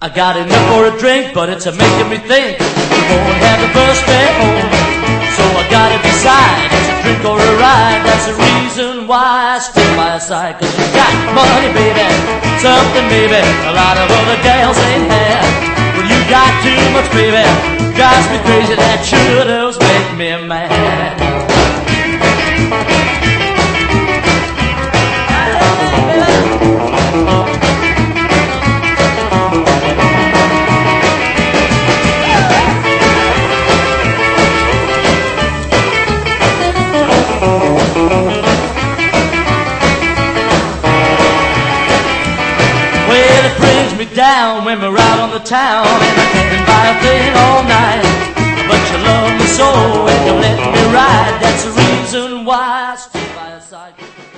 I got enough for a drink, but it's a-making me think we won't have the bus fare home. So I gotta decide, it's a drink or a ride. That's the reason why I stick by your side. Cause you got money, baby, something, baby, a lot of other gals ain't had. Well, you got too much, baby, drives me crazy. That sure does make me mad. Well, it brings me down when we're out on the town, and I can't buy a thing all night. But you love me so, and you let me ride. That's the reason why I stick by your side.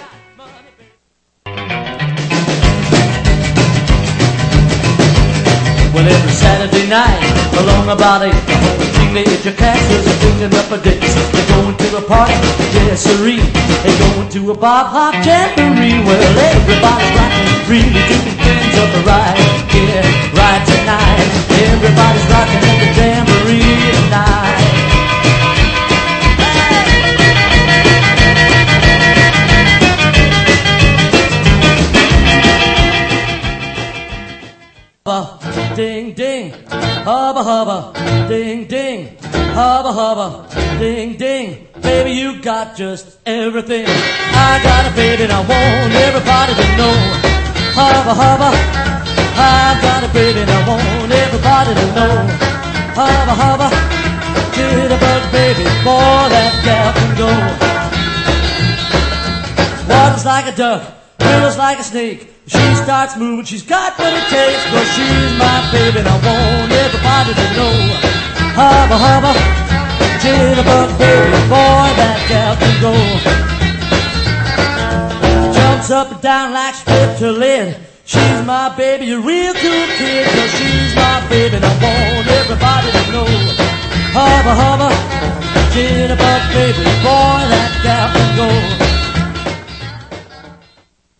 Well, every Saturday night, along about 8, the whole teenager cats are picking up a date. They're going to a party, jessery. They're going to a Bob Hop jamboree. Well, everybody's rocking, really doing things up right. Yeah, right tonight. Everybody's rocking at the jamboree tonight. Ding ding, hubba hubba, ding ding, hubba hubba, ding ding. Baby, you got just everything. I got a baby and I want everybody to know. Hubba hubba, I got a baby and I want everybody to know. Hubba hubba, jitterbug baby, boy that gal can go. Water's like a duck, river's like a snake. She starts moving, she's got what it takes. Cause she's my baby and I want everybody to know. Hubba hubba, jitterbug baby, boy that gal can go. Jumps up and down like she flipped her lid. She's my baby, a real good kid. Cause she's my baby and I want everybody to know. Hubba hubba, jitterbug baby, boy that gal can go.